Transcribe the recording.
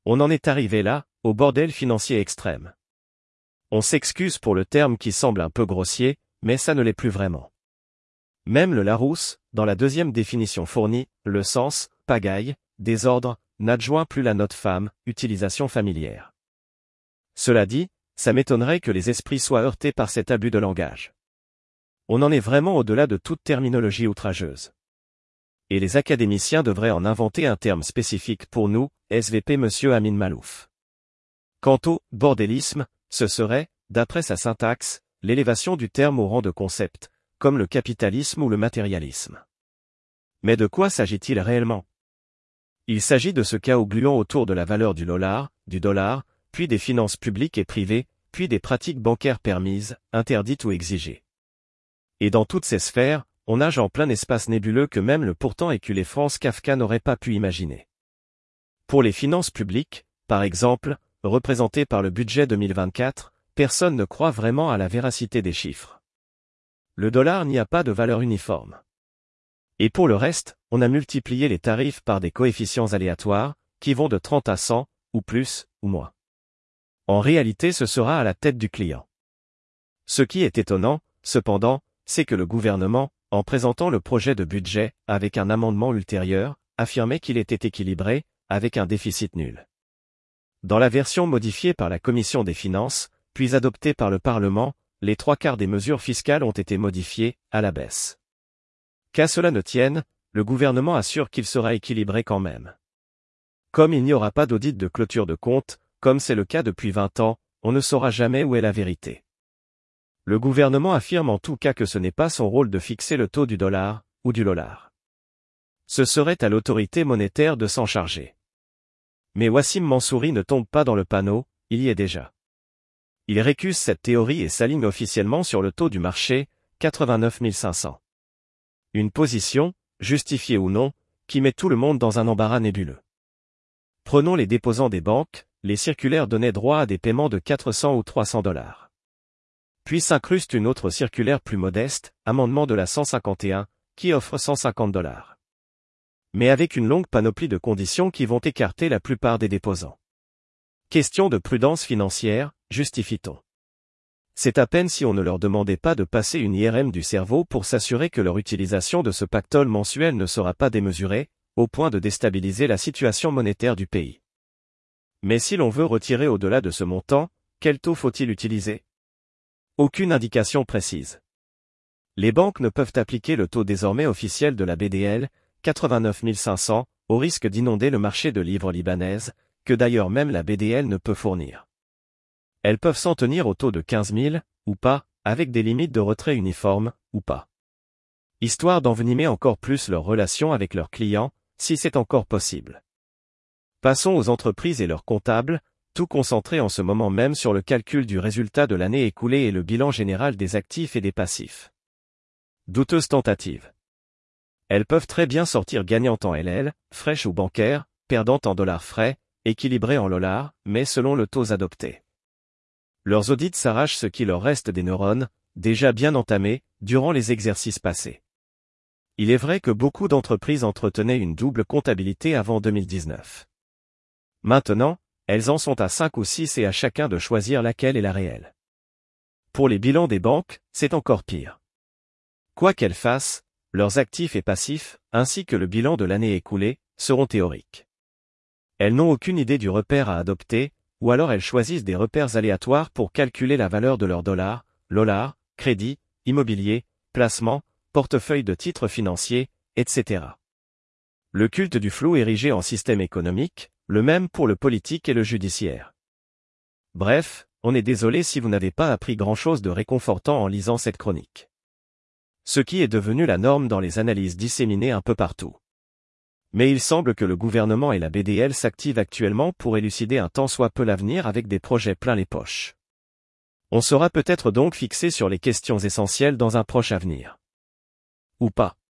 On en est arrivé là, au bordel financier extrême. On s'excuse pour le terme qui semble un peu grossier, mais ça ne l'est plus vraiment. Même le Larousse, dans la deuxième définition fournie, le sens, pagaille, désordre, n'adjoint plus la note femme, utilisation familière. Cela dit, ça m'étonnerait que les esprits soient heurtés par cet abus de langage. On en est vraiment au-delà de toute terminologie outrageuse. Et les académiciens devraient en inventer un terme spécifique pour nous, SVP Monsieur Amin Malouf. Quant au « bordélisme », ce serait, d'après sa syntaxe, l'élévation du terme au rang de concept, comme le capitalisme ou le matérialisme. Mais de quoi s'agit-il réellement? Il s'agit de ce chaos gluant autour de la valeur du dollar, puis des finances publiques et privées, puis des pratiques bancaires permises, interdites ou exigées. Et dans toutes ces sphères, on nage en plein espace nébuleux que même le pourtant éculé Franz Kafka n'aurait pas pu imaginer. Pour les finances publiques, par exemple, représentées par le budget 2024, personne ne croit vraiment à la véracité des chiffres. Le dollar n'y a pas de valeur uniforme. Et pour le reste, on a multiplié les tarifs par des coefficients aléatoires, qui vont de 30 à 100, ou plus, ou moins. En réalité, ce sera à la tête du client. Ce qui est étonnant, cependant, c'est que le gouvernement, en présentant le projet de budget, avec un amendement ultérieur, affirmait qu'il était équilibré, avec un déficit nul. Dans la version modifiée par la Commission des finances, puis adoptée par le Parlement, les 3/4 des mesures fiscales ont été modifiées, à la baisse. Qu'à cela ne tienne, le gouvernement assure qu'il sera équilibré quand même. Comme il n'y aura pas d'audit de clôture de compte, comme c'est le cas depuis 20 ans, on ne saura jamais où est la vérité. Le gouvernement affirme en tout cas que ce n'est pas son rôle de fixer le taux du dollar, ou du lollar. Ce serait à l'autorité monétaire de s'en charger. Mais Wassim Mansouri ne tombe pas dans le panneau, il y est déjà. Il récuse cette théorie et s'aligne officiellement sur le taux du marché, 89 500. Une position, justifiée ou non, qui met tout le monde dans un embarras nébuleux. Prenons les déposants des banques, les circulaires donnaient droit à des paiements de 400 ou 300 $. Puis s'incruste une autre circulaire plus modeste, amendement de la 151, qui offre 150 $. Mais avec une longue panoplie de conditions qui vont écarter la plupart des déposants. Question de prudence financière, justifie-t-on. C'est à peine si on ne leur demandait pas de passer une IRM du cerveau pour s'assurer que leur utilisation de ce pactole mensuel ne sera pas démesurée, au point de déstabiliser la situation monétaire du pays. Mais si l'on veut retirer au-delà de ce montant, quel taux faut-il utiliser? Aucune indication précise. Les banques ne peuvent appliquer le taux désormais officiel de la BDL, 89 500, au risque d'inonder le marché de livres libanaises, que d'ailleurs même la BDL ne peut fournir. Elles peuvent s'en tenir au taux de 15 000, ou pas, avec des limites de retrait uniformes, ou pas. Histoire d'envenimer encore plus leurs relations avec leurs clients, si c'est encore possible. Passons aux entreprises et leurs comptables, tout concentré en ce moment même sur le calcul du résultat de l'année écoulée et le bilan général des actifs et des passifs. Douteuse tentative. Elles peuvent très bien sortir gagnantes en LL, fraîches ou bancaires, perdantes en dollars frais, équilibrées en dollars, mais selon le taux adopté. Leurs audits s'arrachent ce qui leur reste des neurones, déjà bien entamés, durant les exercices passés. Il est vrai que beaucoup d'entreprises entretenaient une double comptabilité avant 2019. Maintenant, elles en sont à 5 ou 6 et à chacun de choisir laquelle est la réelle. Pour les bilans des banques, c'est encore pire. Quoi qu'elles fassent, leurs actifs et passifs, ainsi que le bilan de l'année écoulée, seront théoriques. Elles n'ont aucune idée du repère à adopter, ou alors elles choisissent des repères aléatoires pour calculer la valeur de leur dollar, lollar, crédit, immobilier, placement, portefeuille de titres financiers, etc. Le culte du flou érigé en système économique, le même pour le politique et le judiciaire. Bref, on est désolé si vous n'avez pas appris grand-chose de réconfortant en lisant cette chronique. Ce qui est devenu la norme dans les analyses disséminées un peu partout. Mais il semble que le gouvernement et la BDL s'activent actuellement pour élucider un tant soit peu l'avenir avec des projets plein les poches. On sera peut-être donc fixé sur les questions essentielles dans un proche avenir. Ou pas.